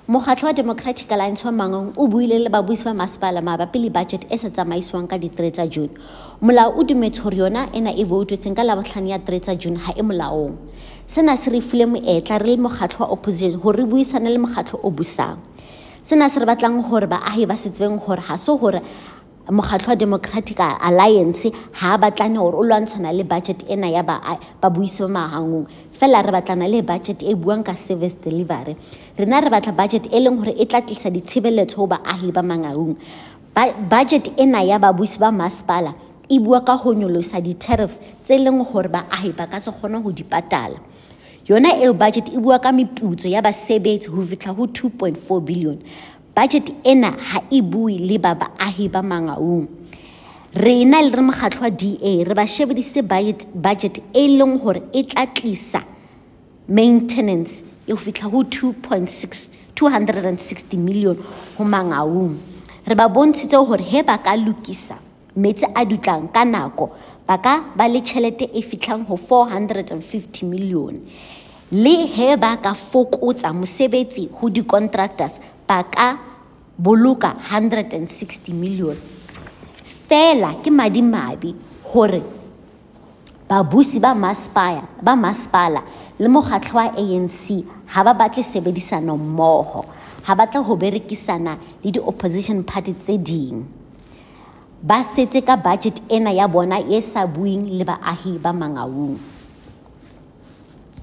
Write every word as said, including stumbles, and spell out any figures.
Mokgatlo wa Democratic Alliance wa Mangaung o buile le babuisi ba masepala mabapi le budget e sa tsamaiswang ka di three tsa June. Molao o dumetse hore yona ena e votutseng ka Labohlano ya three tsa June ha e molaong. Sena se re file moetla re le mokgatlo wa opposition hore re buisane le mokgatlo o busang. Sena se re batlang hore baahi ba se tsebeng hore ha so hore mokgatlo wa Democratic Alliance ha batlane hore o lwantshana le budget ena ya ba babuisi ba Mangaung. Fela re batlana le budget e buang ka service delivery. Rena re batla budget e leng hore e tla tlisa ditshebeletso ho baahi ba Mangaung. Budget ena ya babuisi ba masepala e bua ka ho nyolosa di-tariffs tse leng hore baahi ba ka se kgona ho di patala. Yona e budget e bua ka meputso ya basebetsi ho fihla ho two point four billion. Budget ena ha e bue le ba baahi ba Mangaung. Rena le re mokgatlo wa D A re ba shebedise budget budget e leng hore e tla tlisa maintenance e ho fihla ho two point six two hundred sixty million ho Mangaung. Re ba bontshitse hore he ba ka lokisa metsi a dutlang ka nako ba ka ba le tjhelete e fihlang ho four hundred fifty million. Le he ba ka fokotsa mosebetsi ho di contractors ba ka boloka one hundred sixty million. Fela ke madimabe hore babusi ba maspaya ba maspala le mokgatlo wa A N C ha ba batle sebedisano mmoho, ha batla ho berekisana le di opposition party tse ding. Ba setse ka budget ena ya bona e sa buing le baahi ba Mangaung.